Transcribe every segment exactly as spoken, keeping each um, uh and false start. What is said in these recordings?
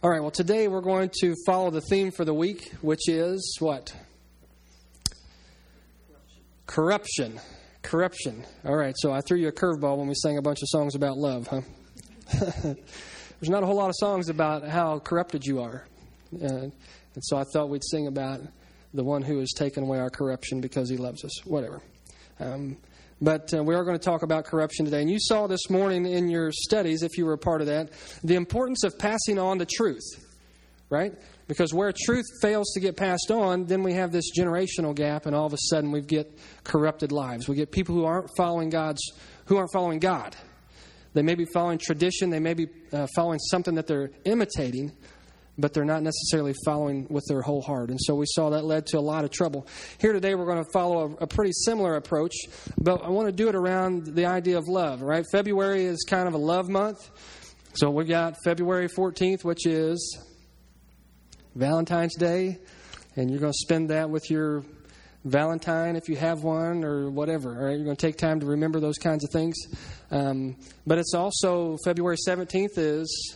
All right, well, today we're going to follow the theme for the week, which is what? Corruption. Corruption. All right, so I threw you a curveball when we sang a bunch of songs about love, huh? There's not a whole lot of songs about how corrupted you are. Uh, and so I thought we'd sing about the one who has taken away our corruption because he loves us. Whatever. Um, but uh, we are going to talk about corruption today. And you saw this morning in your studies, if you were a part of that, the importance of passing on the truth, right? Because where truth fails to get passed on, then we have this generational gap, and all of a sudden we get corrupted lives. We get people who aren't following God's, who aren't following God. They may be following tradition. They may be uh, following something that they're imitating, but they're not necessarily following with their whole heart. And so we saw that led to a lot of trouble. Here today we're going to follow a, a pretty similar approach, but I want to do it around the idea of love, right? February is kind of a love month. So we got February fourteenth, which is Valentine's Day, and you're going to spend that with your Valentine if you have one or whatever. All right, you're going to take time to remember those kinds of things. Um, but it's also February seventeenth is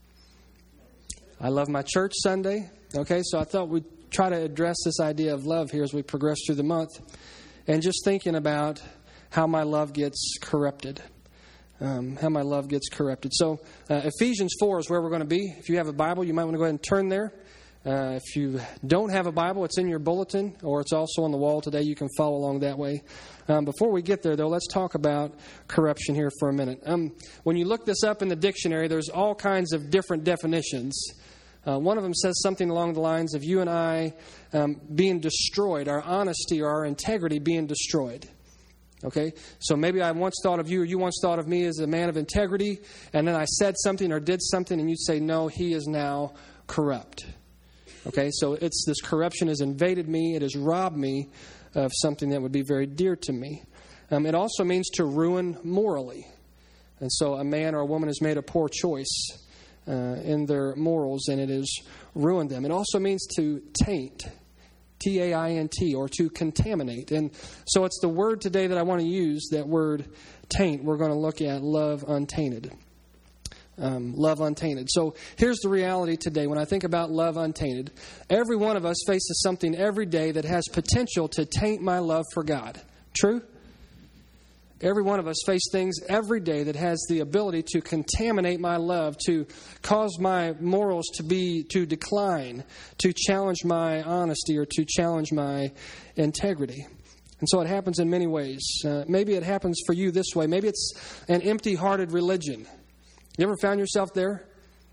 I Love My Church Sunday. Okay, so I thought we'd try to address this idea of love here as we progress through the month, and just thinking about how my love gets corrupted. Um, how my love gets corrupted. So uh, Ephesians four is where we're going to be. If you have a Bible, you might want to go ahead and turn there. Uh, if you don't have a Bible, it's in your bulletin, or it's also on the wall today. You can follow along that way. Um, before we get there, though, let's talk about corruption here for a minute. Um, when you look this up in the dictionary, there's all kinds of different definitions. Uh, one of them says something along the lines of you and I um, being destroyed, our honesty or our integrity being destroyed. Okay, so maybe I once thought of you, or you once thought of me as a man of integrity, and then I said something or did something, and you'd say, no, he is now corrupt. Okay, so it's this corruption has invaded me. It has robbed me of something that would be very dear to me. Um, it also means to ruin morally. And so a man or a woman has made a poor choice uh, in their morals, and it has ruined them. It also means to taint, T A I N T, or to contaminate. And so it's the word today that I want to use, that word taint. We're going to look at love untainted. Um, love untainted. So here's the reality today. When I think about love untainted, every one of us faces something every day that has potential to taint my love for God. True? Every one of us face things every day that has the ability to contaminate my love, to cause my morals to be to decline, to challenge my honesty, or to challenge my integrity. And so it happens in many ways. Uh, maybe it happens for you this way. Maybe it's an empty-hearted religion. You ever found yourself there?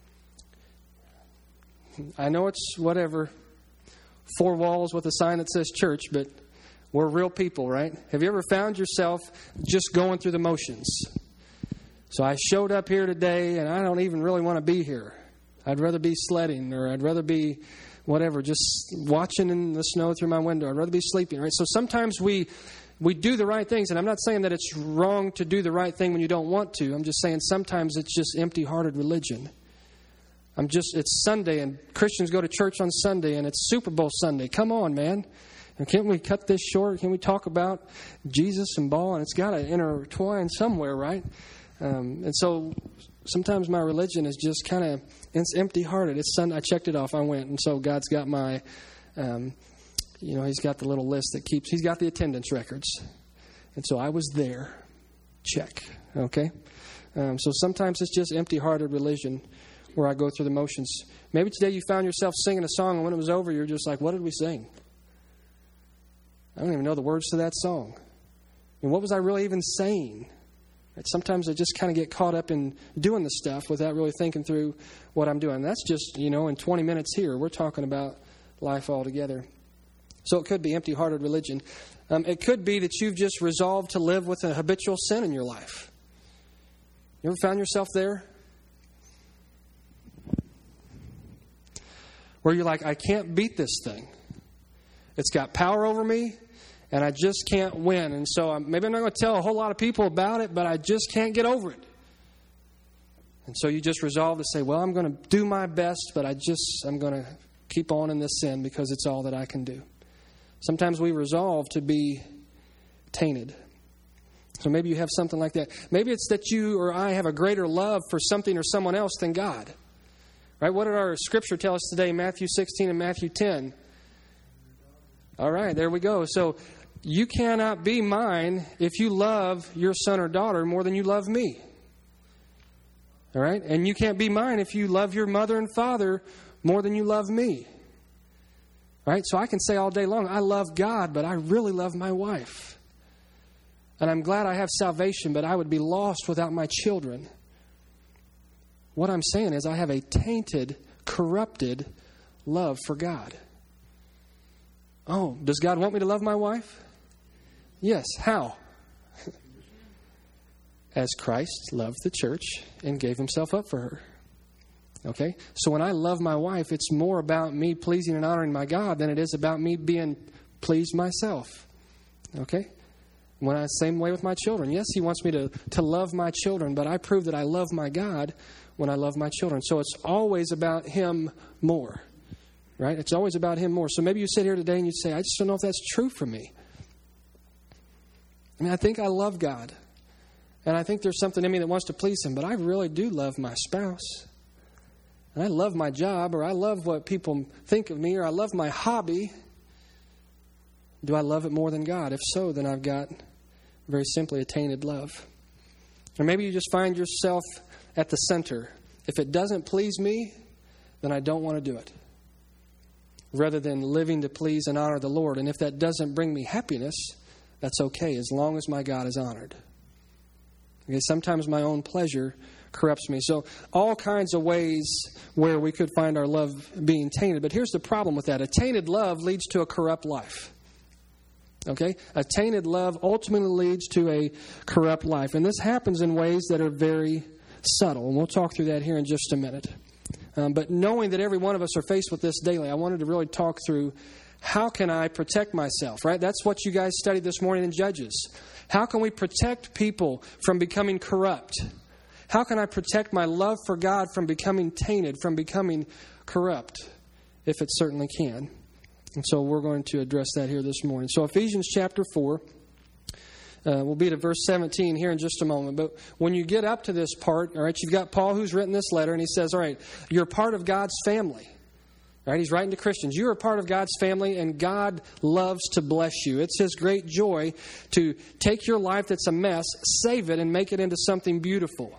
I know it's whatever, four walls with a sign that says church, but we're real people, right? Have you ever found yourself just going through the motions? So I showed up here today, and I don't even really want to be here. I'd rather be sledding, or I'd rather be whatever, just watching in the snow through my window. I'd rather be sleeping, right? So sometimes we... We do the right things, and I'm not saying that it's wrong to do the right thing when you don't want to. I'm just saying sometimes it's just empty-hearted religion. I'm just, it's Sunday, and Christians go to church on Sunday, and it's Super Bowl Sunday. Come on, man. And can't we cut this short? Can we talk about Jesus and ball? And it's got to intertwine somewhere, right? Um, and so sometimes my religion is just kind of, it's empty-hearted. It's Sunday. I checked it off. I went, and so God's got my... Um, You know, he's got the little list that keeps, he's got the attendance records. And so I was there. Check. Okay? Um, so sometimes it's just empty-hearted religion where I go through the motions. Maybe today you found yourself singing a song, and when it was over, you're just like, what did we sing? I don't even know the words to that song. And what was I really even saying? Right? Sometimes I just kind of get caught up in doing the stuff without really thinking through what I'm doing. That's just, you know, in twenty minutes here, we're talking about life altogether. So it could be empty-hearted religion. Um, it could be that you've just resolved to live with a habitual sin in your life. You ever found yourself there? Where you're like, I can't beat this thing. It's got power over me, and I just can't win. And so I'm, maybe I'm not going to tell a whole lot of people about it, but I just can't get over it. And so you just resolve to say, well, I'm going to do my best, but I just, I'm going to keep on in this sin because it's all that I can do. Sometimes we resolve to be tainted. So maybe you have something like that. Maybe it's that you or I have a greater love for something or someone else than God. Right? What did our scripture tell us today? Matthew sixteen and Matthew ten. All right, there we go. So you cannot be mine if you love your son or daughter more than you love me. All right? And you can't be mine if you love your mother and father more than you love me. All right? So I can say all day long, I love God, but I really love my wife. And I'm glad I have salvation, but I would be lost without my children. What I'm saying is I have a tainted, corrupted love for God. Oh, does God want me to love my wife? Yes. How? As Christ loved the church and gave himself up for her. Okay? So when I love my wife, it's more about me pleasing and honoring my God than it is about me being pleased myself. Okay? When I same way with my children. Yes, he wants me to, to love my children, but I prove that I love my God when I love my children. So it's always about him more. Right? It's always about him more. So maybe you sit here today and you say, I just don't know if that's true for me. I mean, I think I love God. And I think there's something in me that wants to please him. But I really do love my spouse. And I love my job, or I love what people think of me, or I love my hobby. Do I love it more than God? If so, then I've got very simply a tainted love. Or maybe you just find yourself at the center. If it doesn't please me, then I don't want to do it. Rather than living to please and honor the Lord. And if that doesn't bring me happiness, that's okay, as long as my God is honored. Okay, sometimes my own pleasure corrupts me. So all kinds of ways where we could find our love being tainted. But here's the problem with that. A tainted love leads to a corrupt life. Okay? A tainted love ultimately leads to a corrupt life. And this happens in ways that are very subtle. And we'll talk through that here in just a minute. Um, but knowing that every one of us are faced with this daily, I wanted to really talk through how can I protect myself, right? That's what you guys studied this morning in Judges. How can we protect people from becoming corrupt? How can I protect my love for God from becoming tainted, from becoming corrupt? If it certainly can. And so we're going to address that here this morning. So Ephesians chapter four. Uh, we'll be to verse seventeen here in just a moment. But when you get up to this part, all right, you've got Paul who's written this letter, and he says, all right, you're part of God's family. All right, he's writing to Christians. You're a part of God's family, and God loves to bless you. It's his great joy to take your life that's a mess, save it, and make it into something beautiful.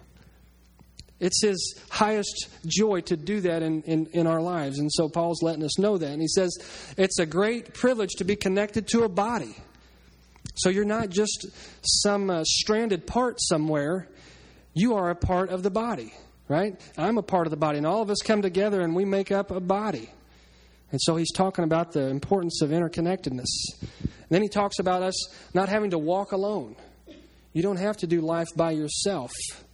It's his highest joy to do that in, in, in our lives. And so Paul's letting us know that. And he says, it's a great privilege to be connected to a body. So you're not just some uh, stranded part somewhere. You are a part of the body, right? I'm a part of the body. And all of us come together and we make up a body. And so he's talking about the importance of interconnectedness. And then he talks about us not having to walk alone. You don't have to do life by yourself.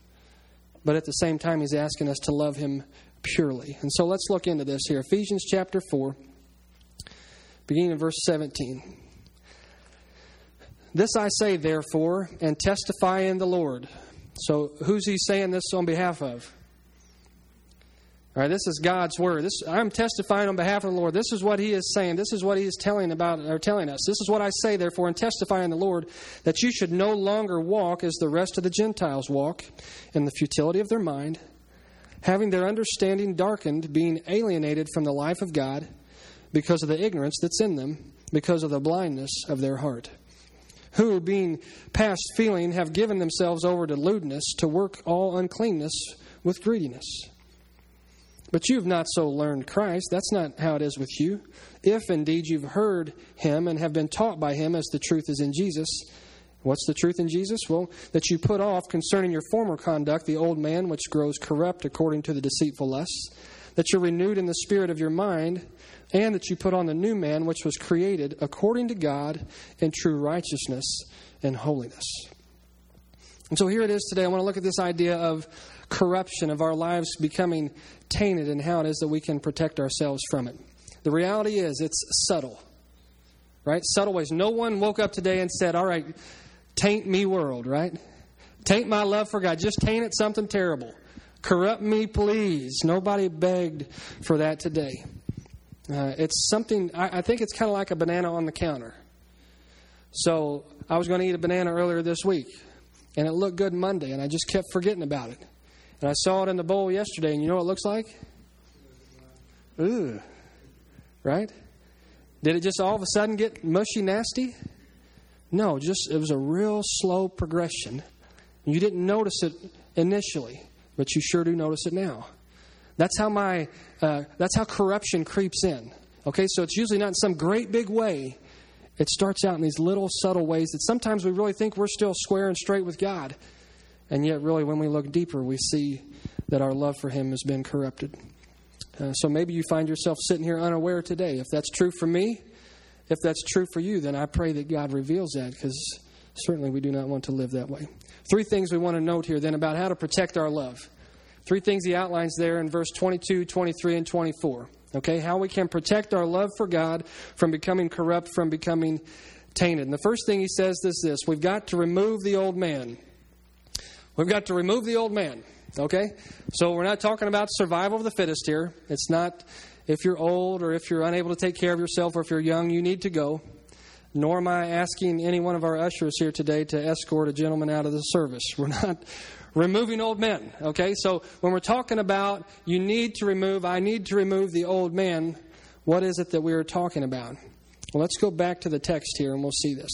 But at the same time, he's asking us to love him purely. And so let's look into this here. Ephesians chapter four, beginning in verse seventeen. This I say, therefore, and testify in the Lord. So who's he saying this on behalf of? All right, this is God's word. This, I'm testifying on behalf of the Lord. This is what he is saying. This is what he is telling about or telling us. This is what I say, therefore, and testify in the Lord, that you should no longer walk as the rest of the Gentiles walk, in the futility of their mind, having their understanding darkened, being alienated from the life of God, because of the ignorance that's in them, because of the blindness of their heart. Who, being past feeling, have given themselves over to lewdness, to work all uncleanness with greediness. But you have not so learned Christ. That's not how it is with you. If indeed you've heard him and have been taught by him, as the truth is in Jesus. What's the truth in Jesus? Well, that you put off concerning your former conduct the old man which grows corrupt according to the deceitful lusts, that you're renewed in the spirit of your mind, and that you put on the new man which was created according to God in true righteousness and holiness. And so here it is today. I want to look at this idea of corruption, of our lives becoming tainted, and how it is that we can protect ourselves from it. The reality is it's subtle, right? Subtle ways. No one woke up today and said, all right, taint me world, right? Taint my love for God. Just taint it something terrible. Corrupt me, please. Nobody begged for that today. Uh, it's something, I, I think it's kind of like a banana on the counter. So I was going to eat a banana earlier this week, and it looked good Monday, and I just kept forgetting about it. And I saw it in the bowl yesterday, and you know what it looks like? Ugh. Right? Did it just all of a sudden get mushy, nasty? No, just it was a real slow progression. You didn't notice it initially, but you sure do notice it now. That's how my uh, that's how corruption creeps in. Okay, so it's usually not in some great big way. It starts out in these little subtle ways that sometimes we really think we're still square and straight with God. And yet really when we look deeper, we see that our love for Him has been corrupted. Uh, so maybe you find yourself sitting here unaware today. If that's true for me, if that's true for you, then I pray that God reveals that, because certainly we do not want to live that way. Three things we want to note here then about how to protect our love. Three things he outlines there in verse twenty-two, twenty-three, and twenty-four. Okay, how we can protect our love for God from becoming corrupt, from becoming tainted. And the first thing he says is this: we've got to remove the old man. We've got to remove the old man. Okay? So we're not talking about survival of the fittest here. It's not if you're old or if you're unable to take care of yourself or if you're young, you need to go. Nor am I asking any one of our ushers here today to escort a gentleman out of the service. We're not removing old men. Okay? So when we're talking about you need to remove, I need to remove the old man, what is it that we are talking about? Well, let's go back to the text here and we'll see this.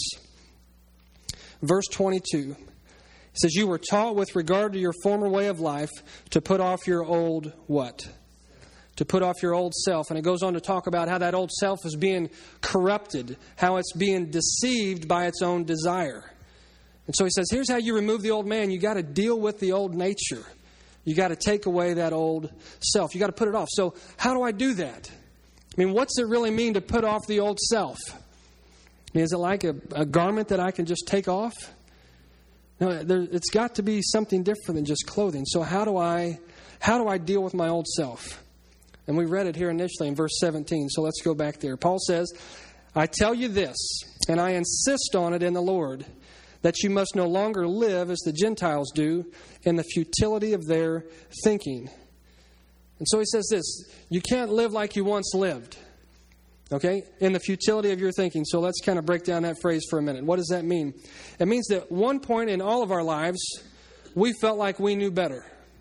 Verse twenty-two. It says, you were taught with regard to your former way of life to put off your old what? To put off your old self. And it goes on to talk about how that old self is being corrupted, how it's being deceived by its own desire. And so he says, here's how you remove the old man. You got to deal with the old nature. You got to take away that old self. You got to put it off. So how do I do that? I mean, what's it really mean to put off the old self? I mean, is it like a, a garment that I can just take off? No, there, it's got to be something different than just clothing. So how do I how do I deal with my old self? And we read it here initially in verse seventeen. So let's go back there. Paul says, I tell you this, and I insist on it in the Lord, that you must no longer live as the Gentiles do in the futility of their thinking. And so he says this, you can't live like you once lived. Okay? In the futility of your thinking. So let's kind of break down that phrase for a minute. What does that mean? It means that at one point in all of our lives, we felt like we knew better.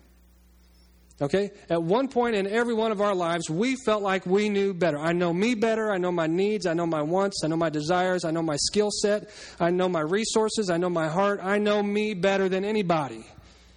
Okay? At one point in every one of our lives, we felt like we knew better. I know me better. I know my needs. I know my wants. I know my desires. I know my skill set. I know my resources. I know my heart. I know me better than anybody.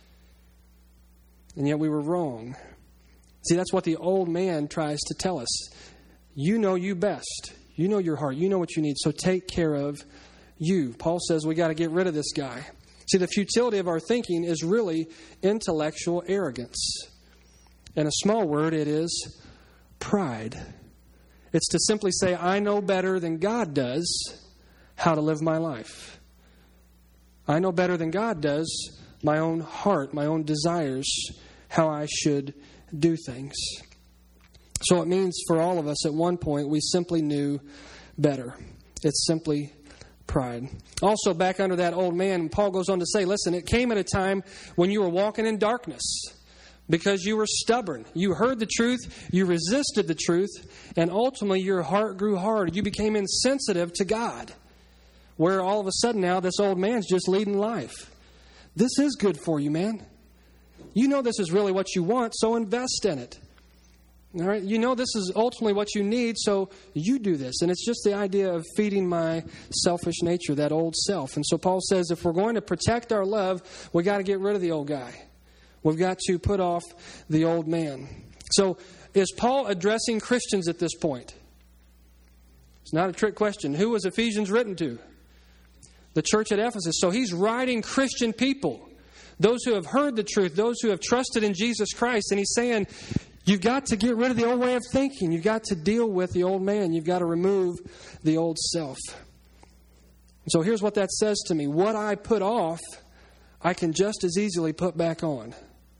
And yet we were wrong. See, that's what the old man tries to tell us. You know you best. You know your heart. You know what you need. So take care of you. Paul says we got to get rid of this guy. See, the futility of our thinking is really intellectual arrogance. In a small word, it is pride. It's to simply say, I know better than God does how to live my life. I know better than God does my own heart, my own desires, how I should do things. So it means for all of us, at one point, we simply knew better. It's simply pride. Also, back under that old man, Paul goes on to say, listen, it came at a time when you were walking in darkness because you were stubborn. You heard the truth, you resisted the truth, and ultimately your heart grew hard. You became insensitive to God, where all of a sudden now this old man's just leading life. This is good for you, man. You know this is really what you want, so invest in it. All right, you know this is ultimately what you need, so you do this. And it's just the idea of feeding my selfish nature, that old self. And so Paul says if we're going to protect our love, we got to get rid of the old guy. We've got to put off the old man. So is Paul addressing Christians at this point? It's not a trick question. Who was Ephesians written to? The church at Ephesus. So he's writing Christian people, those who have heard the truth, those who have trusted in Jesus Christ. And he's saying, you've got to get rid of the old way of thinking. You've got to deal with the old man. You've got to remove the old self. So here's what that says to me. What I put off, I can just as easily put back on.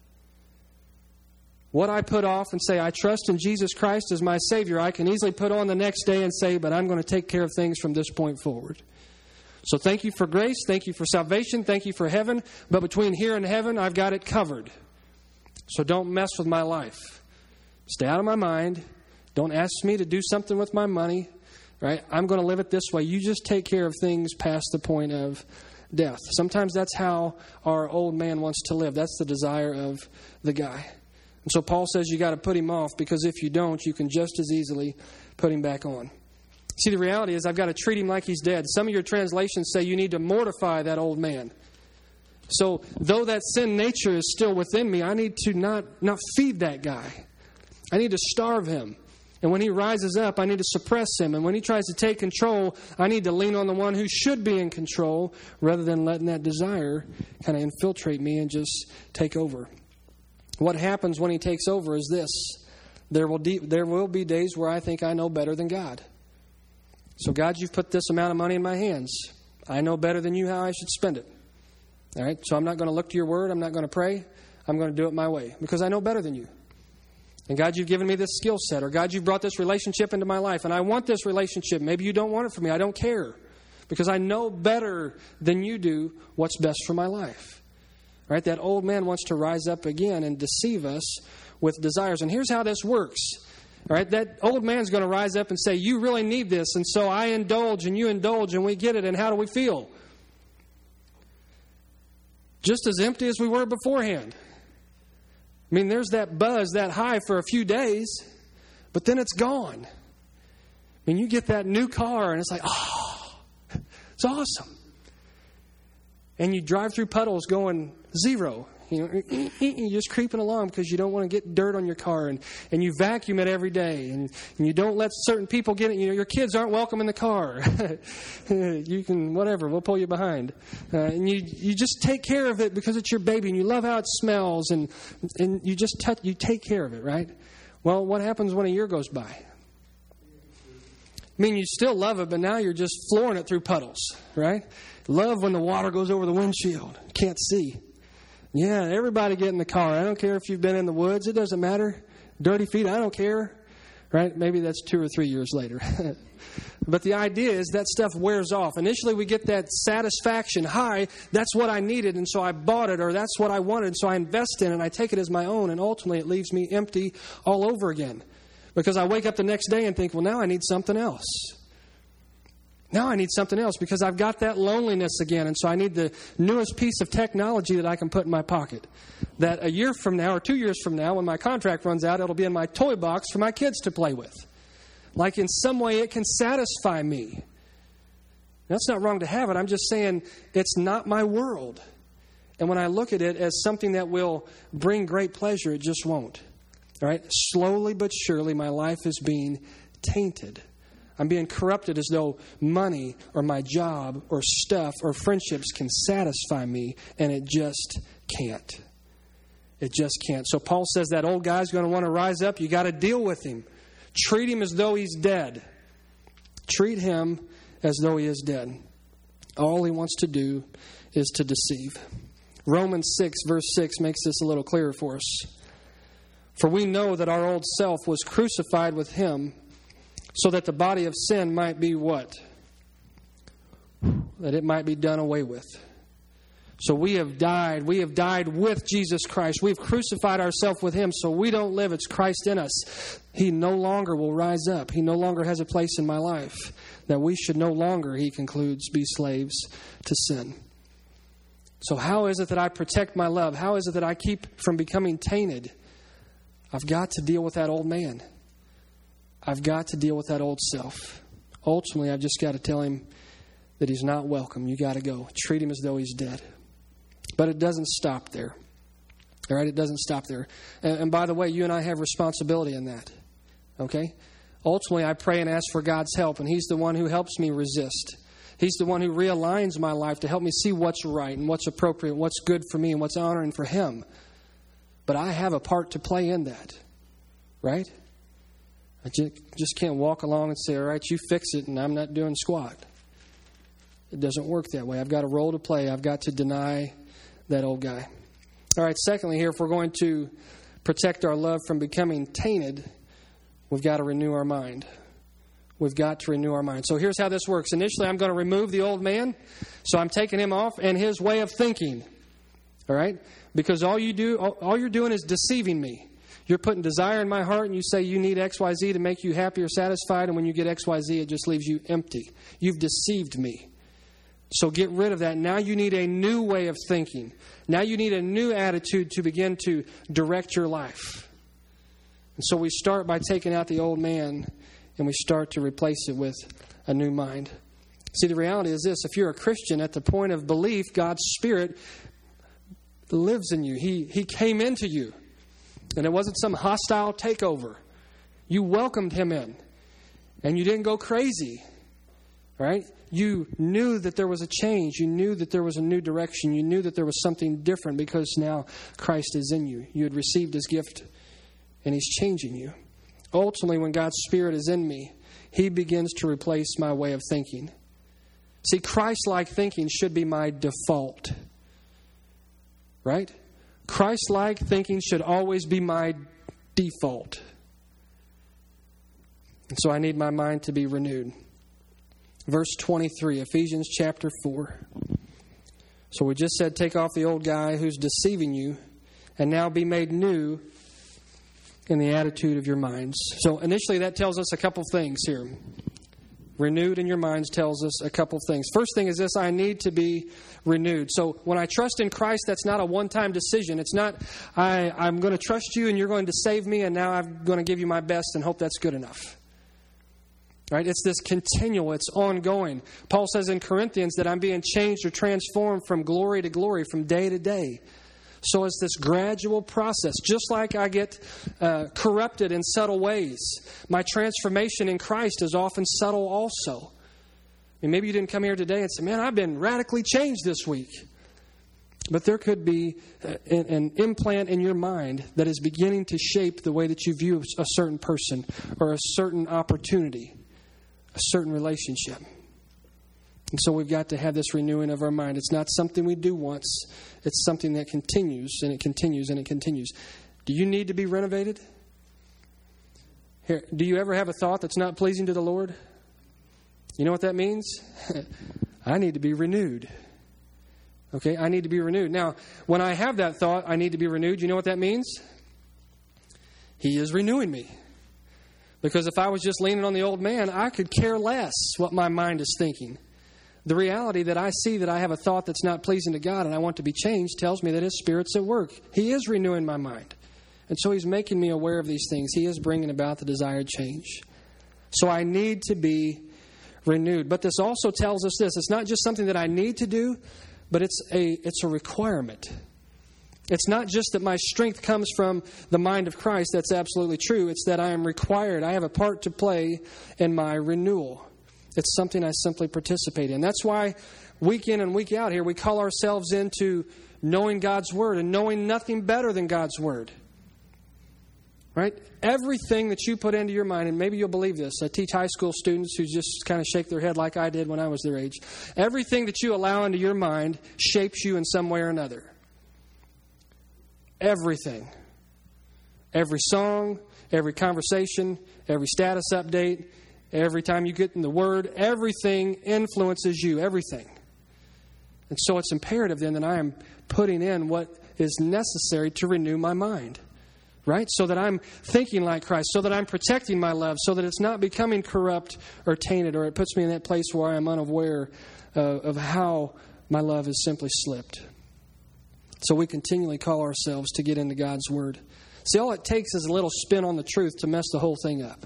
What I put off and say, I trust in Jesus Christ as my Savior, I can easily put on the next day and say, but I'm going to take care of things from this point forward. So thank you for grace. Thank you for salvation. Thank you for heaven. But between here and heaven, I've got it covered. So don't mess with my life. Stay out of my mind. Don't ask me to do something with my money. Right? I'm going to live it this way. You just take care of things past the point of death. Sometimes that's how our old man wants to live. That's the desire of the guy. And so Paul says you got to put him off, because if you don't, you can just as easily put him back on. See, the reality is I've got to treat him like he's dead. Some of your translations say you need to mortify that old man. So though that sin nature is still within me, I need to not, not feed that guy. I need to starve him. And when he rises up, I need to suppress him. And when he tries to take control, I need to lean on the one who should be in control, rather than letting that desire kind of infiltrate me and just take over. What happens when he takes over is this. There will, de- there will be days where I think I know better than God. So God, you've put this amount of money in my hands. I know better than you how I should spend it. All right, so I'm not going to look to your word. I'm not going to pray. I'm going to do it my way, because I know better than you. And God, you've given me this skill set. Or God, you've brought this relationship into my life, and I want this relationship. Maybe you don't want it for me. I don't care, because I know better than you do what's best for my life. All right, that old man wants to rise up again and deceive us with desires. And here's how this works. All right, that old man's going to rise up and say, you really need this, and so I indulge and you indulge and we get it. And how do we feel? Just as empty as we were beforehand. I mean, there's that buzz, that high for a few days, but then it's gone. I mean, you get that new car and it's like, oh, it's awesome. And you drive through puddles going zero. You know, you're just creeping along because you don't want to get dirt on your car, and, and you vacuum it every day, and, and you don't let certain people get it. You know, your kids aren't welcome in the car. You can, whatever, we'll pull you behind. Uh, and you, you just take care of it because it's your baby, and you love how it smells, and, and you just touch, you take care of it, right? Well, what happens when a year goes by? I mean, you still love it, but now you're just flooring it through puddles, right? Love when the water goes over the windshield. You can't see. Yeah, everybody get in the car. I don't care if you've been in the woods. It doesn't matter. Dirty feet, I don't care. Right? Maybe that's two or three years later. But the idea is that stuff wears off. Initially, we get that satisfaction high. That's what I needed, and so I bought it. Or that's what I wanted, so I invest in it, and I take it as my own. And ultimately, it leaves me empty all over again. Because I wake up the next day and think, well, now I need something else. Now I need something else, because I've got that loneliness again. And so I need the newest piece of technology that I can put in my pocket. That a year from now or two years from now, when my contract runs out, it'll be in my toy box for my kids to play with. Like in some way it can satisfy me. That's not wrong to have it. I'm just saying it's not my world. And when I look at it as something that will bring great pleasure, it just won't. All right? Slowly but surely my life is being tainted. I'm being corrupted as though money or my job or stuff or friendships can satisfy me, and it just can't. It just can't. So Paul says that old guy's going to want to rise up. You got to deal with him. Treat him as though he's dead. Treat him as though he is dead. All he wants to do is to deceive. Romans six, verse six makes this a little clearer for us. For we know that our old self was crucified with him, so that the body of sin might be what? That it might be done away with. So we have died. We have died with Jesus Christ. We've crucified ourselves with him, so we don't live. It's Christ in us. He no longer will rise up. He no longer has a place in my life. That we should no longer, he concludes, be slaves to sin. So how is it that I protect my love? How is it that I keep from becoming tainted? I've got to deal with that old man. I've got to deal with that old self. Ultimately, I've just got to tell him that he's not welcome. You got to go. Treat him as though he's dead. But it doesn't stop there. All right? It doesn't stop there. And, and by the way, you and I have responsibility in that. Okay? Ultimately, I pray and ask for God's help, and he's the one who helps me resist. He's the one who realigns my life to help me see what's right and what's appropriate, what's good for me and what's honoring for him. But I have a part to play in that. Right? I just can't walk along and say, all right, you fix it, and I'm not doing squat. It doesn't work that way. I've got a role to play. I've got to deny that old guy. All right, secondly here, if we're going to protect our love from becoming tainted, we've got to renew our mind. We've got to renew our mind. So here's how this works. Initially, I'm going to remove the old man. So I'm taking him off and his way of thinking. All right? Because all you do, all you're doing is deceiving me. You're putting desire in my heart, and you say you need X Y Z to make you happy or satisfied, and when you get X Y Z, it just leaves you empty. You've deceived me. So get rid of that. Now you need a new way of thinking. Now you need a new attitude to begin to direct your life. And so we start by taking out the old man and we start to replace it with a new mind. See, the reality is this: if you're a Christian, at the point of belief, God's Spirit lives in you. He, he came into you. And it wasn't some hostile takeover. You welcomed Him in. And you didn't go crazy. Right? You knew that there was a change. You knew that there was a new direction. You knew that there was something different because now Christ is in you. You had received His gift and He's changing you. Ultimately, when God's Spirit is in me, He begins to replace my way of thinking. See, Christ-like thinking should be my default. Right? Christ-like thinking should always be my default. And so I need my mind to be renewed. Verse twenty-three, Ephesians chapter four. So we just said, take off the old guy who's deceiving you, and now be made new in the attitude of your minds. So initially that tells us a couple things here. Renewed in your minds tells us a couple things. First thing is this: I need to be renewed. So when I trust in Christ, that's not a one-time decision. It's not, I, I'm going to trust you and you're going to save me, and now I'm going to give you my best and hope that's good enough. Right? It's this continual, it's ongoing. Paul says in Corinthians that I'm being changed or transformed from glory to glory, from day to day. So it's this gradual process. Just like I get uh, corrupted in subtle ways, my transformation in Christ is often subtle also. I mean, maybe you didn't come here today and say, man, I've been radically changed this week. But there could be an, an implant in your mind that is beginning to shape the way that you view a certain person or a certain opportunity, a certain relationship. And so we've got to have this renewing of our mind. It's not something we do once. It's something that continues and it continues and it continues. Do you need to be renovated? Here, do you ever have a thought that's not pleasing to the Lord? You know what that means? I need to be renewed. Okay, I need to be renewed. Now, when I have that thought, I need to be renewed, you know what that means? He is renewing me. Because if I was just leaning on the old man, I could care less what my mind is thinking. The reality that I see that I have a thought that's not pleasing to God and I want to be changed tells me that His Spirit's at work. He is renewing my mind. And so He's making me aware of these things. He is bringing about the desired change. So I need to be renewed. But this also tells us this: it's not just something that I need to do, but it's a it's a requirement. It's not just that my strength comes from the mind of Christ. That's absolutely true. It's that I am required. I have a part to play in my renewal. It's something I simply participate in. That's why week in and week out here, we call ourselves into knowing God's Word and knowing nothing better than God's Word. Right? Everything that you put into your mind, and maybe you'll believe this. I teach high school students who just kind of shake their head like I did when I was their age. Everything that you allow into your mind shapes you in some way or another. Everything. Every song, every conversation, every status update, every time you get in the Word, everything influences you, everything. And so it's imperative then that I am putting in what is necessary to renew my mind, right? So that I'm thinking like Christ, so that I'm protecting my love, so that it's not becoming corrupt or tainted, or it puts me in that place where I am unaware uh, of how my love has simply slipped. So we continually call ourselves to get into God's Word. See, all it takes is a little spin on the truth to mess the whole thing up.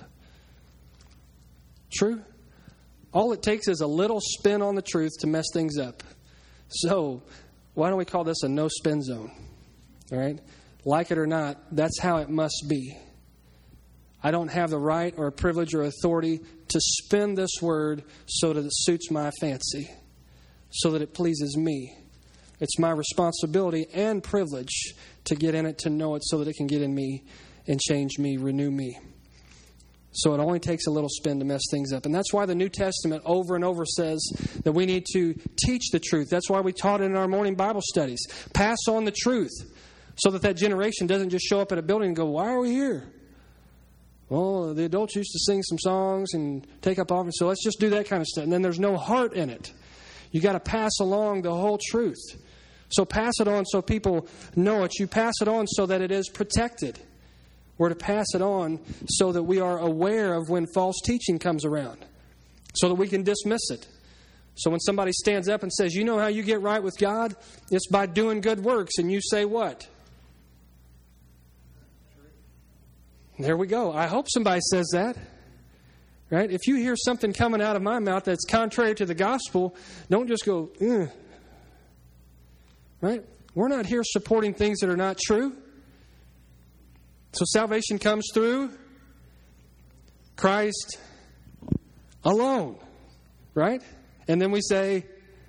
True? All it takes is a little spin on the truth to mess things up. So, why don't we call this a no-spin zone? All right? Like it or not, that's how it must be. I don't have the right or privilege or authority to spin this word so that it suits my fancy, so that it pleases me. It's my responsibility and privilege to get in it, to know it, so that it can get in me and change me, renew me. So it only takes a little spin to mess things up. And that's why the New Testament over and over says that we need to teach the truth. That's why we taught it in our morning Bible studies. Pass on the truth so that that generation doesn't just show up at a building and go, why are we here? Well, the adults used to sing some songs and take up offerings, so let's just do that kind of stuff. And then there's no heart in it. You got to pass along the whole truth. So pass it on so people know it. You pass it on so that it is protected. We're to pass it on so that we are aware of when false teaching comes around, so that we can dismiss it. So when somebody stands up and says, you know how you get right with God? It's by doing good works. And you say what? There we go. I hope somebody says that. Right? If you hear something coming out of my mouth that's contrary to the gospel, don't just go, ugh. Right? We're not here supporting things that are not true. So salvation comes through Christ alone. Right? And then we say,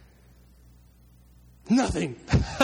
nothing.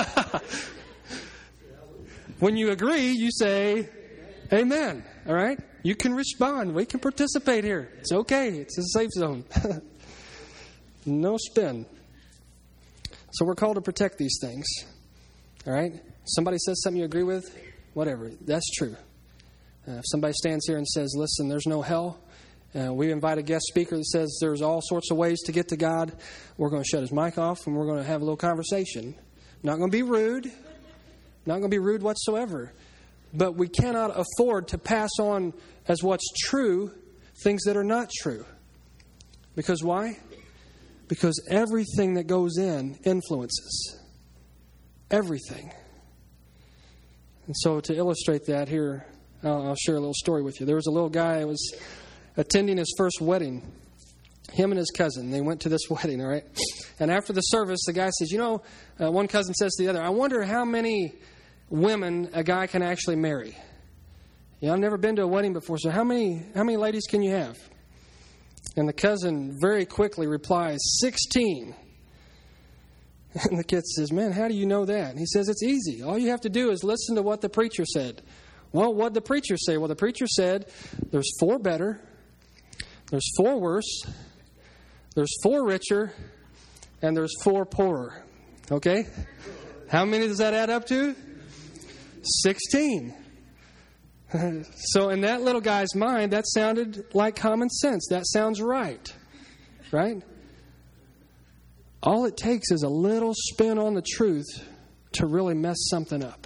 When you agree, you say, amen. All right? You can respond. We can participate here. It's okay. It's a safe zone. No spin. So we're called to protect these things. All right? Somebody says something you agree with, whatever. That's true. Uh, if somebody stands here and says, listen, there's no hell, uh, we invite a guest speaker that says there's all sorts of ways to get to God, we're going to shut his mic off and we're going to have a little conversation. Not going to be rude. Not going to be rude whatsoever. But we cannot afford to pass on as what's true things that are not true. Because why? Because everything that goes in influences. Everything. And so to illustrate that here, I'll, I'll share a little story with you. There was a little guy who was attending his first wedding. Him and his cousin, they went to this wedding, all right? And after the service, the guy says, you know, uh, one cousin says to the other, I wonder how many women a guy can actually marry. You know, I've never been to a wedding before, so how many how many ladies can you have? And the cousin very quickly replies, sixteen. And the kid says, man, how do you know that? And he says, it's easy. All you have to do is listen to what the preacher said. Well, what did the preacher say? Well, the preacher said there's four better, there's four worse, there's four richer, and there's four poorer. Okay? How many does that add up to? sixteen. So in that little guy's mind, that sounded like common sense. That sounds right. Right? All it takes is a little spin on the truth to really mess something up.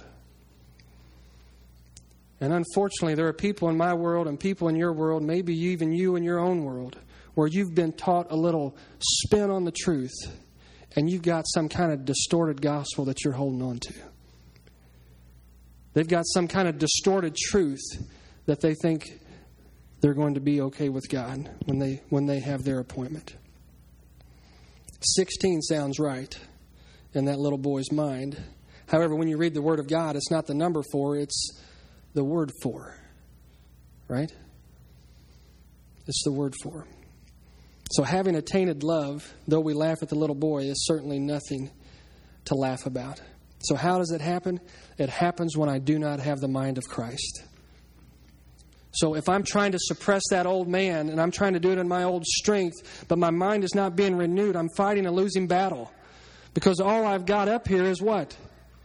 And unfortunately, there are people in my world and people in your world, maybe even you in your own world, where you've been taught a little spin on the truth and you've got some kind of distorted gospel that you're holding on to. They've got some kind of distorted truth that they think they're going to be okay with God when they when they have their appointment. sixteen sounds right in that little boy's mind. However, when you read the Word of God, it's not the number four, it's the word for. Right? It's the word for. So having a tainted love, though we laugh at the little boy, is certainly nothing to laugh about. So how does it happen? It happens when I do not have the mind of Christ. So if I'm trying to suppress that old man and I'm trying to do it in my old strength, but my mind is not being renewed, I'm fighting a losing battle. Because all I've got up here is what?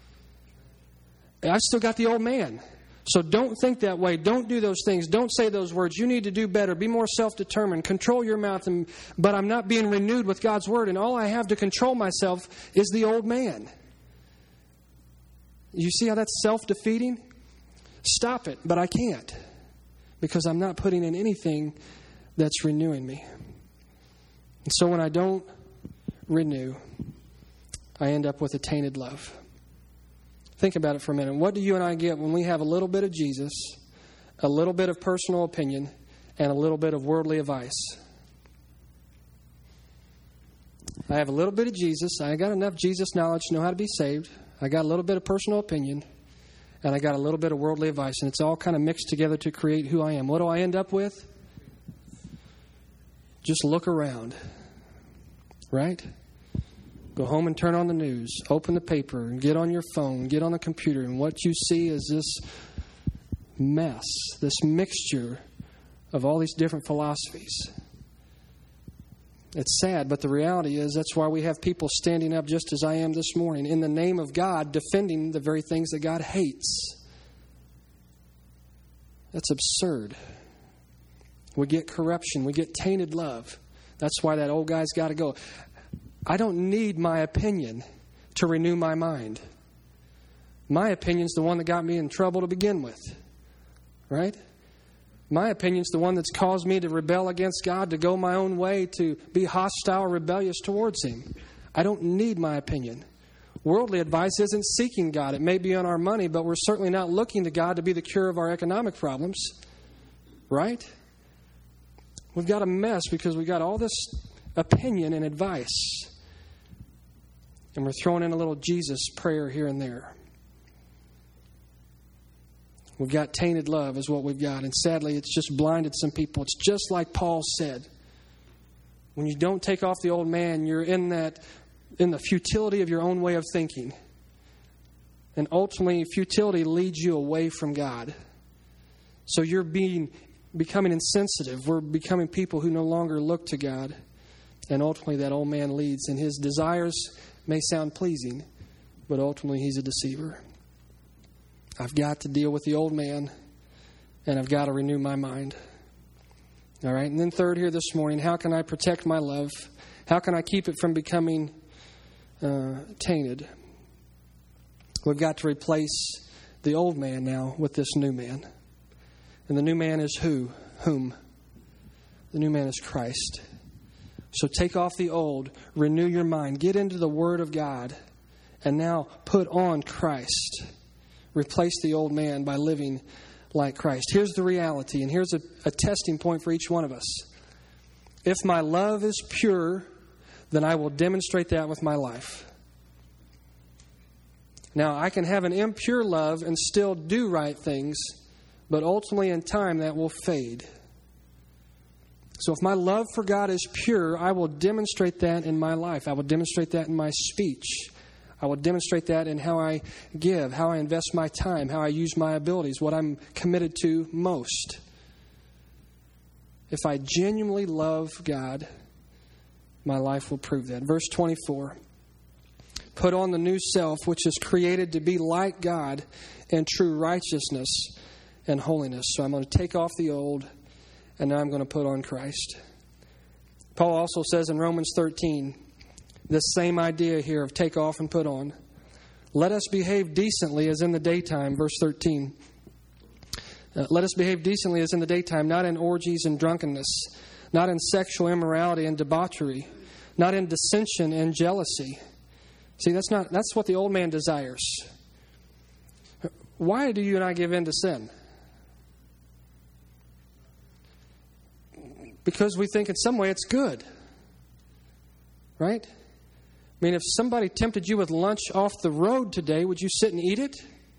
I've still got the old man. So don't think that way. Don't do those things. Don't say those words. You need to do better. Be more self-determined. Control your mouth. And, but I'm not being renewed with God's Word. And all I have to control myself is the old man. You see how that's self-defeating? Stop it, but I can't. Because I'm not putting in anything that's renewing me. And so when I don't renew, I end up with a tainted love. Think about it for a minute. What do you and I get when we have a little bit of Jesus, a little bit of personal opinion, and a little bit of worldly advice? I have a little bit of Jesus. I got enough Jesus knowledge to know how to be saved. I got a little bit of personal opinion, and I got a little bit of worldly advice, and it's all kind of mixed together to create who I am. What do I end up with? Just look around, right? Go home and turn on the news, open the paper, and get on your phone, get on the computer, and what you see is this mess, this mixture of all these different philosophies. It's sad, but the reality is that's why we have people standing up just as I am this morning in the name of God, defending the very things that God hates. That's absurd. We get corruption. We get tainted love. That's why that old guy's got to go. I don't need my opinion to renew my mind. My opinion's the one that got me in trouble to begin with. Right? My opinion's the one that's caused me to rebel against God, to go my own way, to be hostile, rebellious towards Him. I don't need my opinion. Worldly advice isn't seeking God. It may be on our money, but we're certainly not looking to God to be the cure of our economic problems. right? We've got a mess because we've got all this opinion and advice. And we're throwing in a little Jesus prayer here and there. We've got tainted love is what we've got. And sadly, it's just blinded some people. It's just like Paul said. When you don't take off the old man, you're in that, in the futility of your own way of thinking. And ultimately, futility leads you away from God. So you're being becoming insensitive. We're becoming people who no longer look to God. And ultimately, that old man leads. And his desires may sound pleasing, but ultimately, he's a deceiver. I've got to deal with the old man, and I've got to renew my mind. All right? And then third here this morning, how can I protect my love? How can I keep it from becoming uh, tainted? We've got to replace the old man now with this new man. And the new man is who? Whom? The new man is Christ. So take off the old, renew your mind, get into the Word of God, and now put on Christ. Replace the old man by living like Christ. Here's the reality, and here's a, a testing point for each one of us. If my love is pure, then I will demonstrate that with my life. Now, I can have an impure love and still do right things, but ultimately in time that will fade. So if my love for God is pure, I will demonstrate that in my life. I will demonstrate that in my speech. I will demonstrate that in how I give, how I invest my time, how I use my abilities, what I'm committed to most. If I genuinely love God, my life will prove that. Verse twenty-four. Put on the new self, which is created to be like God in true righteousness and holiness. So I'm going to take off the old, and now I'm going to put on Christ. Paul also says in Romans thirteen, this same idea here of take off and put on. Let us behave decently as in the daytime, verse thirteen. Uh, Let us behave decently as in the daytime, not in orgies and drunkenness, not in sexual immorality and debauchery, not in dissension and jealousy. See, that's not that's what the old man desires. Why do you and I give in to sin? Because we think in some way it's good. Right? I mean, if somebody tempted you with lunch off the road today, would you sit and eat it?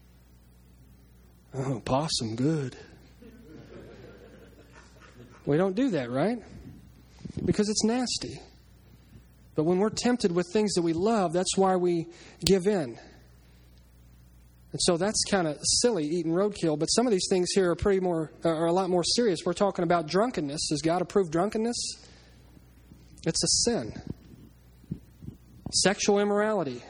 Oh, possum, good. We don't do that, right? Because it's nasty. But when we're tempted with things that we love, that's why we give in. And so that's kind of silly, eating roadkill. But some of these things here are pretty more, are a lot more serious. We're talking about drunkenness. Does God approve drunkenness? It's a sin. Sexual immorality.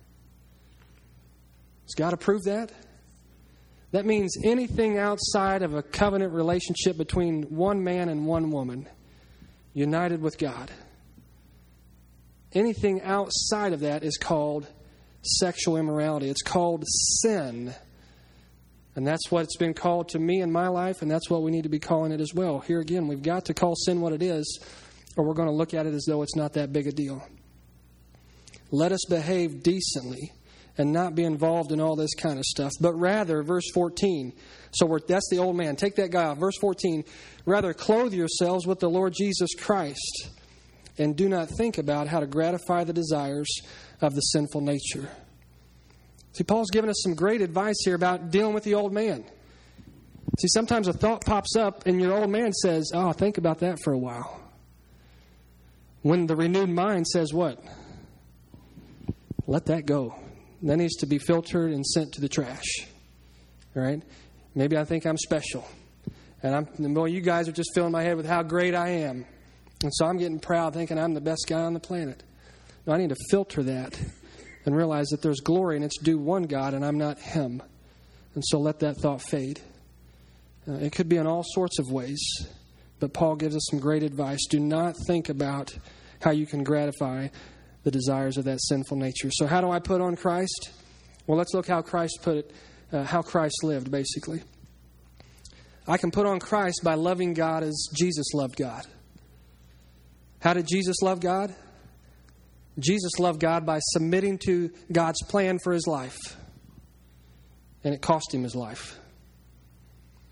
Does God approve that? That means anything outside of a covenant relationship between one man and one woman, united with God. Anything outside of that is called sexual immorality. It's called sin. And that's what it's been called to me in my life, and that's what we need to be calling it as well. Here again, we've got to call sin what it is, or we're going to look at it as though it's not that big a deal. Let us behave decently and not be involved in all this kind of stuff, but rather, verse fourteen, so we're, that's the old man. Take that guy off. Verse fourteen, rather clothe yourselves with the Lord Jesus Christ, and do not think about how to gratify the desires of the sinful nature. See, Paul's giving us some great advice here about dealing with the old man. See, sometimes a thought pops up and your old man says, oh, think about that for a while. When the renewed mind says what? Let that go. That needs to be filtered and sent to the trash. All right? Maybe I think I'm special. And I'm, well, you guys are just filling my head with how great I am. And so I'm getting proud thinking I'm the best guy on the planet. No, I need to filter that and realize that there's glory and it's due one God and I'm not him. And so let that thought fade. Uh, it could be in all sorts of ways. But Paul gives us some great advice. Do not think about how you can gratify the desires of that sinful nature. So how do I put on Christ? Well, let's look how Christ put it, uh, how Christ lived, basically. I can put on Christ by loving God as Jesus loved God. How did Jesus love God? Jesus loved God by submitting to God's plan for his life. And it cost him his life.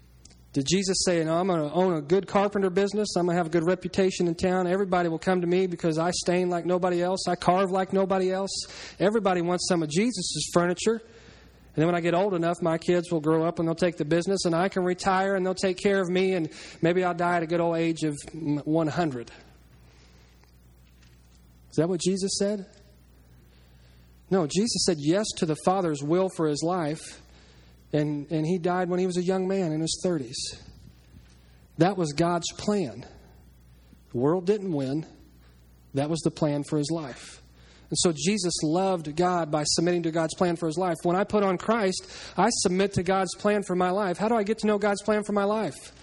Did Jesus say, no, I'm going to own a good carpenter business. I'm going to have a good reputation in town. Everybody will come to me because I stain like nobody else. I carve like nobody else. Everybody wants some of Jesus' furniture. And then when I get old enough, my kids will grow up and they'll take the business and I can retire and they'll take care of me and maybe I'll die at a good old age of one hundred. Is that what Jesus said? No, Jesus said yes to the Father's will for his life. And, and he died when he was a young man in his thirties. That was God's plan. The world didn't win. That was the plan for his life. And so Jesus loved God by submitting to God's plan for his life. When I put on Christ, I submit to God's plan for my life. How do I get to know God's plan for my life?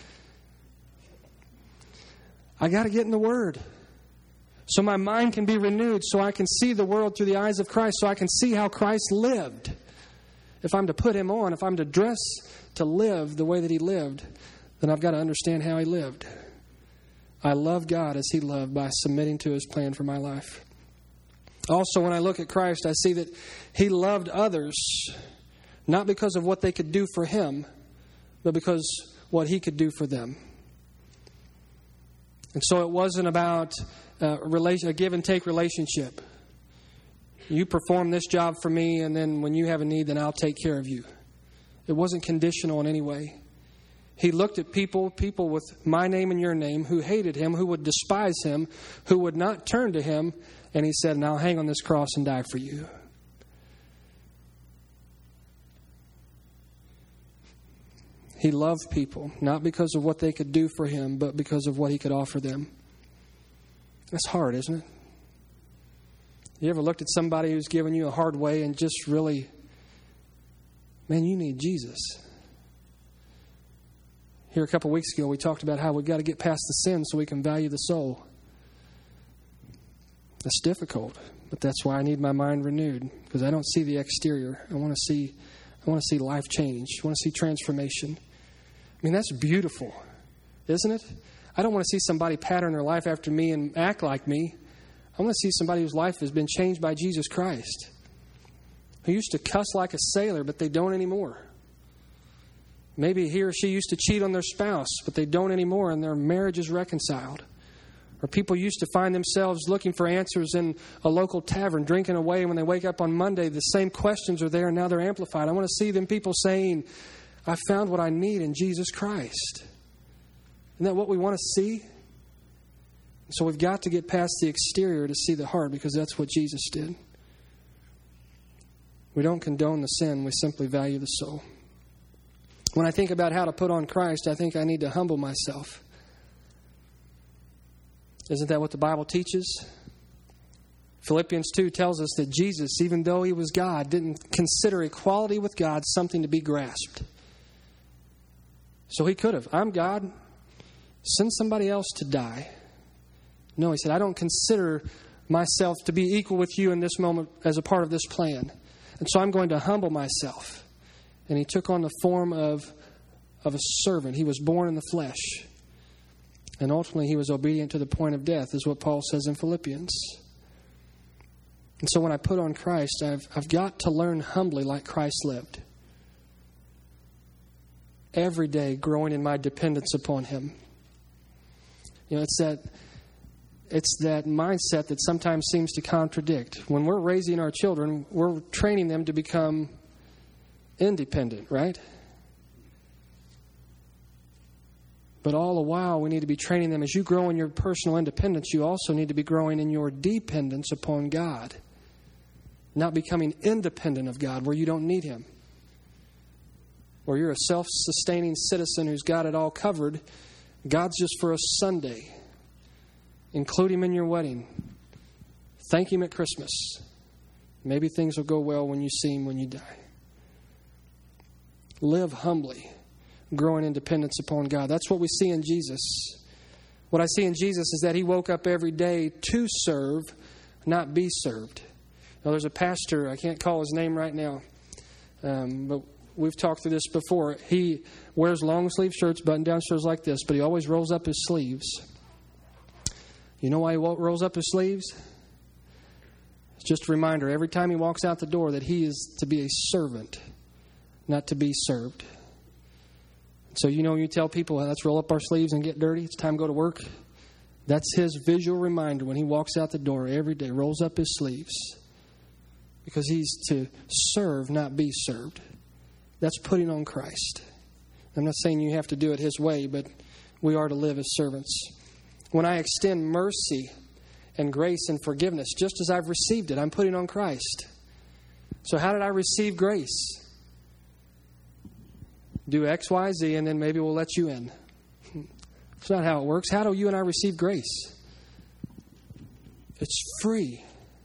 I got to get in the Word. So my mind can be renewed, so I can see the world through the eyes of Christ, so I can see how Christ lived. If I'm to put him on, if I'm to dress to live the way that he lived, then I've got to understand how he lived. I love God as he loved by submitting to his plan for my life. Also, when I look at Christ, I see that he loved others, not because of what they could do for him, but because what he could do for them. And so it wasn't about uh, a give and take relationship. You perform this job for me, and then when you have a need, then I'll take care of you. It wasn't conditional in any way. He looked at people, people with my name and your name, who hated him, who would despise him, who would not turn to him, and he said, and I'll hang on this cross and die for you. He loved people, not because of what they could do for him, but because of what he could offer them. That's hard, isn't it? You ever looked at somebody who's given you a hard way and just really, man, you need Jesus. Here a couple weeks ago, we talked about how we've got to get past the sin so we can value the soul. That's difficult, but that's why I need my mind renewed, because I don't see the exterior. I want to see, I want to see life change. I want to see transformation. I mean, that's beautiful, isn't it? I don't want to see somebody pattern their life after me and act like me. I want to see somebody whose life has been changed by Jesus Christ, who used to cuss like a sailor, but they don't anymore. Maybe he or she used to cheat on their spouse, but they don't anymore, and their marriage is reconciled. Or people used to find themselves looking for answers in a local tavern, drinking away. When they wake up on Monday, the same questions are there, and now they're amplified. I want to see them people saying, I found what I need in Jesus Christ. Isn't that what we want to see? So we've got to get past the exterior to see the heart, because that's what Jesus did. We don't condone the sin. We simply value the soul. When I think about how to put on Christ, I think I need to humble myself. Isn't that what the Bible teaches? Philippians two tells us that Jesus, even though he was God, didn't consider equality with God something to be grasped. So he could have. I'm God. Send somebody else to die. No, he said, I don't consider myself to be equal with you in this moment as a part of this plan. And so I'm going to humble myself. And he took on the form of, of a servant. He was born in the flesh. And ultimately he was obedient to the point of death, is what Paul says in Philippians. And so when I put on Christ, I've, I've got to learn humbly like Christ lived. Every day growing in my dependence upon him. You know, it's that... It's that mindset that sometimes seems to contradict. When we're raising our children, we're training them to become independent, right? But all the while, we need to be training them. As you grow in your personal independence, you also need to be growing in your dependence upon God. Not becoming independent of God, where you don't need him. Where you're a self-sustaining citizen who's got it all covered. God's just for a Sunday. Include him in your wedding. Thank him at Christmas. Maybe things will go well when you see him when you die. Live humbly, growing in dependence upon God. That's what we see in Jesus. What I see in Jesus is that he woke up every day to serve, not be served. Now, there's a pastor, I can't call his name right now, um, but we've talked through this before. He wears long sleeve shirts, button down shirts like this, but he always rolls up his sleeves. You know why he rolls up his sleeves? It's just a reminder every time he walks out the door that he is to be a servant, not to be served. So, you know, when you tell people, let's roll up our sleeves and get dirty, it's time to go to work. That's his visual reminder when he walks out the door every day, rolls up his sleeves. Because he's to serve, not be served. That's putting on Christ. I'm not saying you have to do it his way, but we are to live as servants. When I extend mercy and grace and forgiveness, just as I've received it, I'm putting on Christ. So how did I receive grace? Do X, Y, Z, and then maybe we'll let you in. That's not how it works. How do you and I receive grace? It's free.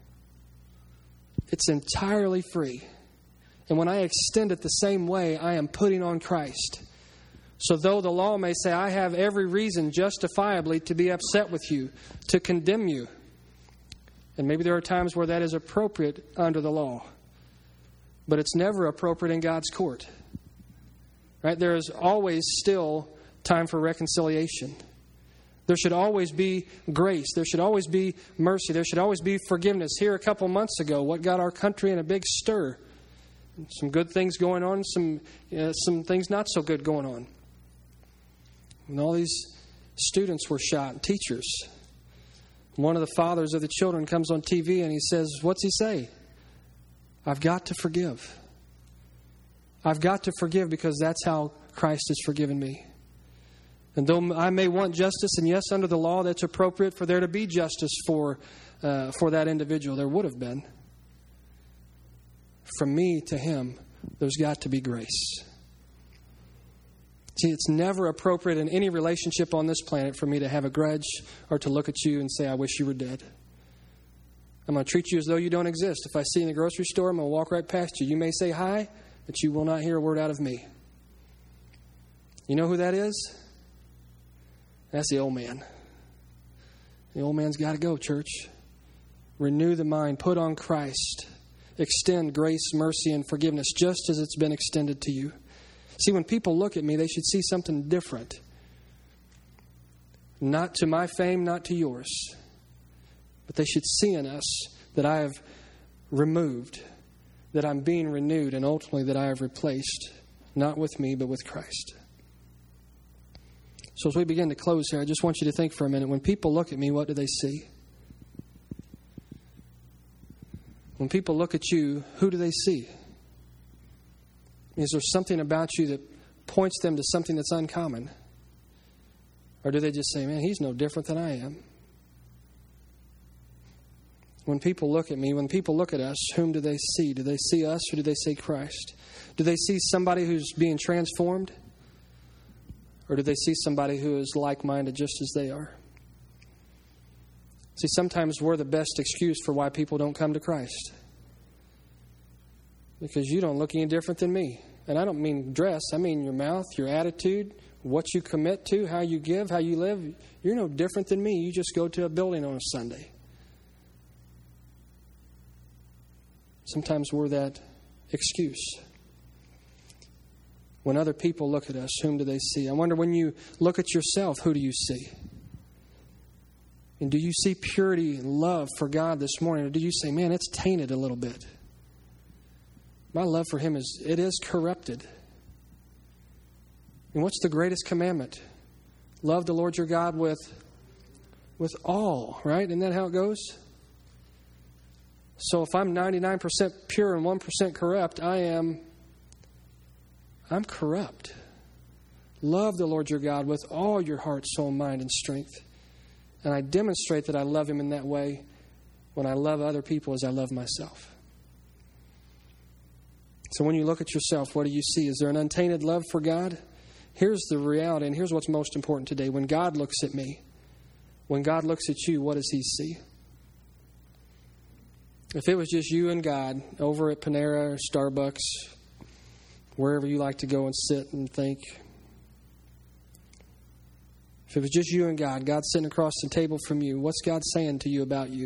It's entirely free. And when I extend it the same way, I am putting on Christ. So though the law may say, I have every reason justifiably to be upset with you, to condemn you, and maybe there are times where that is appropriate under the law, but it's never appropriate in God's court. Right? There is always still time for reconciliation. There should always be grace. There should always be mercy. There should always be forgiveness. Here a couple months ago, what got our country in a big stir? Some good things going on, some uh, some things not so good going on. And all these students were shot, teachers. One of the fathers of the children comes on T V and he says, what's he say? I've got to forgive. I've got to forgive because that's how Christ has forgiven me. And though I may want justice, and yes, under the law, that's appropriate for there to be justice for uh, for that individual. There would have been. From me to him, there's got to be grace. See, it's never appropriate in any relationship on this planet for me to have a grudge or to look at you and say, I wish you were dead. I'm going to treat you as though you don't exist. If I see you in the grocery store, I'm going to walk right past you. You may say hi, but you will not hear a word out of me. You know who that is? That's the old man. The old man's got to go, church. Renew the mind. Put on Christ. Extend grace, mercy, and forgiveness just as it's been extended to you. See, when people look at me, they should see something different. Not to my fame, not to yours. But they should see in us that I have removed, that I'm being renewed, and ultimately that I have replaced, not with me, but with Christ. So as we begin to close here, I just want you to think for a minute. When people look at me, what do they see? When people look at you, who do they see? Is there something about you that points them to something that's uncommon? Or do they just say, man, he's no different than I am? When people look at me, when people look at us, whom do they see? Do they see us or do they see Christ? Do they see somebody who's being transformed? Or do they see somebody who is like-minded just as they are? See, sometimes we're the best excuse for why people don't come to Christ. Because you don't look any different than me. And I don't mean dress. I mean your mouth, your attitude, what you commit to, how you give, how you live. You're no different than me. You just go to a building on a Sunday. Sometimes we're that excuse. When other people look at us, whom do they see? I wonder when you look at yourself, who do you see? And do you see purity and love for God this morning? Or do you say, man, it's tainted a little bit? My love for him is, it is corrupted. And what's the greatest commandment? Love the Lord your God with, with all, right? Isn't that how it goes? So if I'm ninety-nine percent pure and one percent corrupt, I am, I'm corrupt. Love the Lord your God with all your heart, soul, mind, and strength. And I demonstrate that I love him in that way when I love other people as I love myself. So when you look at yourself, what do you see? Is there an untainted love for God? Here's the reality, and here's what's most important today. When God looks at me, when God looks at you, what does he see? If it was just you and God over at Panera or Starbucks, wherever you like to go and sit and think, if it was just you and God, God sitting across the table from you, what's God saying to you about you?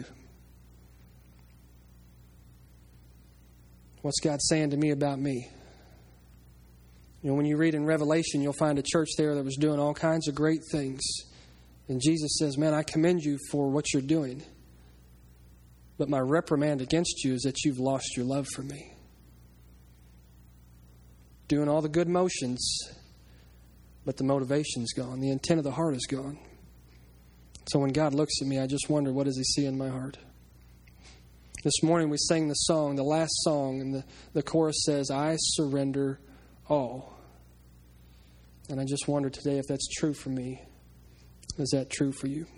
What's God saying to me about me? You know, when you read in Revelation, you'll find a church there that was doing all kinds of great things. And Jesus says, man, I commend you for what you're doing. But my reprimand against you is that you've lost your love for me. Doing all the good motions, but the motivation's gone. The intent of the heart is gone. So when God looks at me, I just wonder, what does he see in my heart? This morning we sang the song, the last song, and the, the chorus says, I surrender all. And I just wonder today if that's true for me. Is that true for you?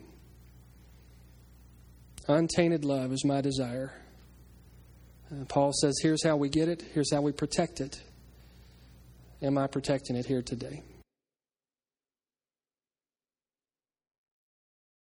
Untainted love is my desire. Uh, Paul says, here's how we get it. Here's how we protect it. Am I protecting it here today?